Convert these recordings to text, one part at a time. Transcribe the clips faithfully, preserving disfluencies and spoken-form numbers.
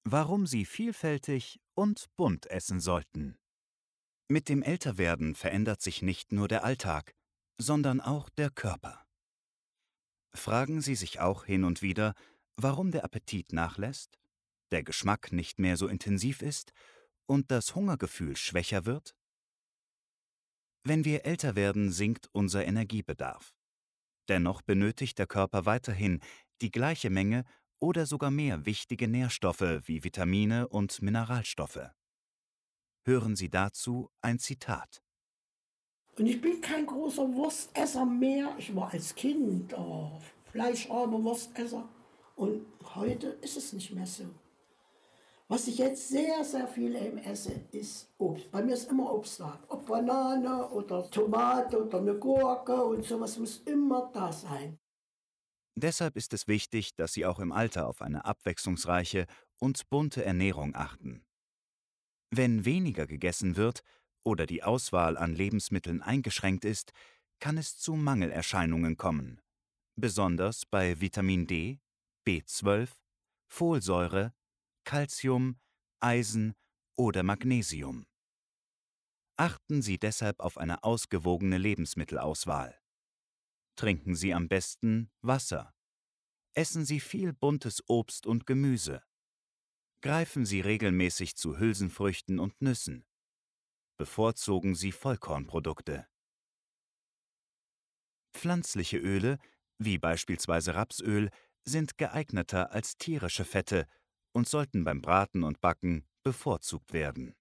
Warum Sie vielfältig und bunt essen sollten. Mit dem Älterwerden verändert sich nicht nur der Alltag, sondern auch der Körper. Fragen Sie sich auch hin und wieder, warum der Appetit nachlässt, der Geschmack nicht mehr so intensiv ist und das Hungergefühl schwächer wird? Wenn wir älter werden, sinkt unser Energiebedarf. Dennoch benötigt der Körper weiterhin die gleiche Menge oder sogar mehr wichtige Nährstoffe wie Vitamine und Mineralstoffe. Hören Sie dazu ein Zitat. Und ich bin kein großer Wurstesser mehr. Ich war als Kind oh, fleischarmer Wurstesser. Und heute ist es nicht mehr so. Was ich jetzt sehr, sehr viel eben esse, ist Obst. Bei mir ist immer Obst da. Ob Banane oder Tomate oder eine Gurke und sowas muss immer da sein. Deshalb ist es wichtig, dass Sie auch im Alter auf eine abwechslungsreiche und bunte Ernährung achten. Wenn weniger gegessen wird oder die Auswahl an Lebensmitteln eingeschränkt ist, kann es zu Mangelerscheinungen kommen, besonders bei Vitamin D, B zwölf, Folsäure, Calcium, Eisen oder Magnesium. Achten Sie deshalb auf eine ausgewogene Lebensmittelauswahl. Trinken Sie am besten Wasser. Essen Sie viel buntes Obst und Gemüse. Greifen Sie regelmäßig zu Hülsenfrüchten und Nüssen. Bevorzugen Sie Vollkornprodukte. Pflanzliche Öle, wie beispielsweise Rapsöl, sind geeigneter als tierische Fette und sollten beim Braten und Backen bevorzugt werden.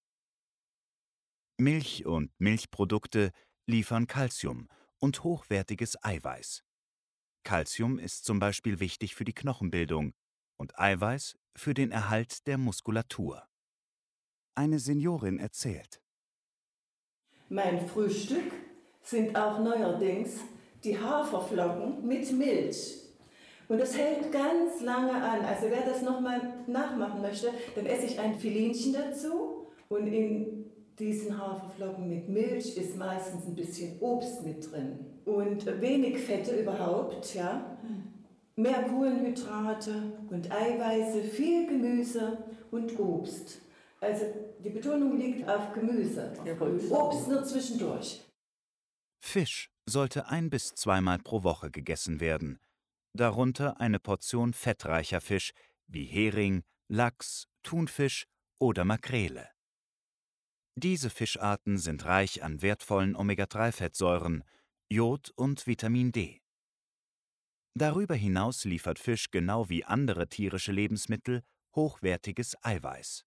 Milch und Milchprodukte liefern Calcium und hochwertiges Eiweiß. Calcium ist zum Beispiel wichtig für die Knochenbildung und Eiweiß für den Erhalt der Muskulatur. Eine Seniorin erzählt: Mein Frühstück sind auch neuerdings die Haferflocken mit Milch. Und das hält ganz lange an. Also wer das nochmal nachmachen möchte, dann esse ich ein Filinchen dazu. Und in diesen Haferflocken mit Milch ist meistens ein bisschen Obst mit drin. Und wenig Fette überhaupt, ja. Mehr Kohlenhydrate und Eiweiße, viel Gemüse und Obst. Also die Betonung liegt auf Gemüse. Obst nur zwischendurch. Fisch sollte ein- bis zweimal pro Woche gegessen werden, darunter eine Portion fettreicher Fisch wie Hering, Lachs, Thunfisch oder Makrele. Diese Fischarten sind reich an wertvollen Omega drei Fettsäuren, Jod und Vitamin D. Darüber hinaus liefert Fisch genau wie andere tierische Lebensmittel hochwertiges Eiweiß.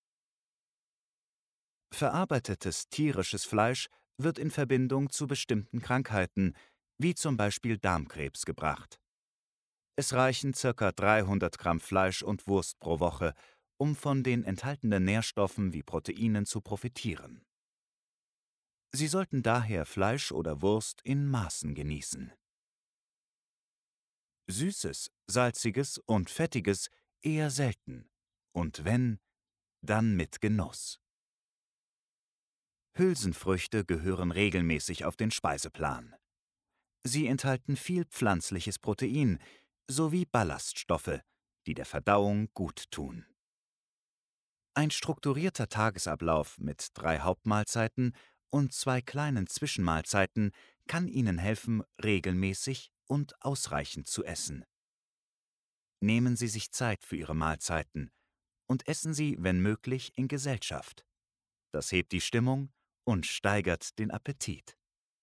Verarbeitetes tierisches Fleisch wird in Verbindung zu bestimmten Krankheiten, wie zum Beispiel Darmkrebs, gebracht. Es reichen ca. dreihundert Gramm Fleisch und Wurst pro Woche, um von den enthaltenen Nährstoffen wie Proteinen zu profitieren. Sie sollten daher Fleisch oder Wurst in Maßen genießen. Süßes, Salziges und Fettiges eher selten, und wenn, dann mit Genuss. Hülsenfrüchte gehören regelmäßig auf den Speiseplan. Sie enthalten viel pflanzliches Protein sowie Ballaststoffe, die der Verdauung gut tun. Ein strukturierter Tagesablauf mit drei Hauptmahlzeiten und zwei kleinen Zwischenmahlzeiten kann Ihnen helfen, regelmäßig und ausreichend zu essen. Nehmen Sie sich Zeit für Ihre Mahlzeiten und essen Sie, wenn möglich, in Gesellschaft. Das hebt die Stimmung und steigert den Appetit.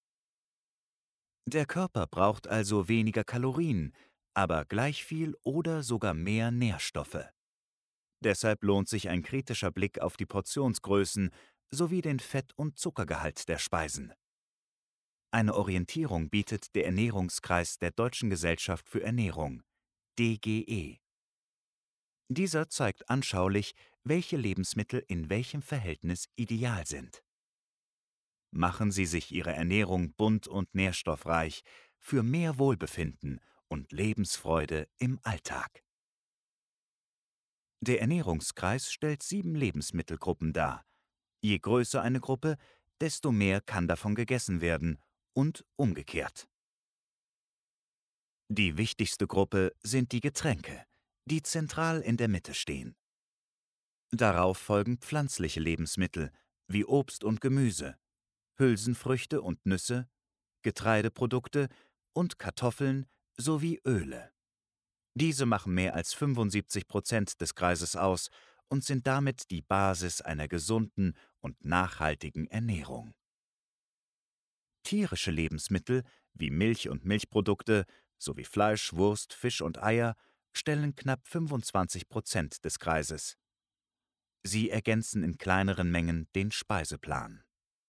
Der Körper braucht also weniger Kalorien, aber gleich viel oder sogar mehr Nährstoffe. Deshalb lohnt sich ein kritischer Blick auf die Portionsgrößen sowie den Fett- und Zuckergehalt der Speisen. Eine Orientierung bietet der Ernährungskreis der Deutschen Gesellschaft für Ernährung, D G E. Dieser zeigt anschaulich, welche Lebensmittel in welchem Verhältnis ideal sind. Machen Sie sich Ihre Ernährung bunt und nährstoffreich für mehr Wohlbefinden und Lebensfreude im Alltag. Der Ernährungskreis stellt sieben Lebensmittelgruppen dar. Je größer eine Gruppe, desto mehr kann davon gegessen werden und umgekehrt. Die wichtigste Gruppe sind die Getränke, die zentral in der Mitte stehen. Darauf folgen pflanzliche Lebensmittel wie Obst und Gemüse, Hülsenfrüchte und Nüsse, Getreideprodukte und Kartoffeln sowie Öle. Diese machen mehr als fünfundsiebzig Prozent des Kreises aus und sind damit die Basis einer gesunden und nachhaltigen Ernährung. Tierische Lebensmittel wie Milch und Milchprodukte sowie Fleisch, Wurst, Fisch und Eier stellen knapp fünfundzwanzig Prozent des Kreises. Sie ergänzen in kleineren Mengen den Speiseplan.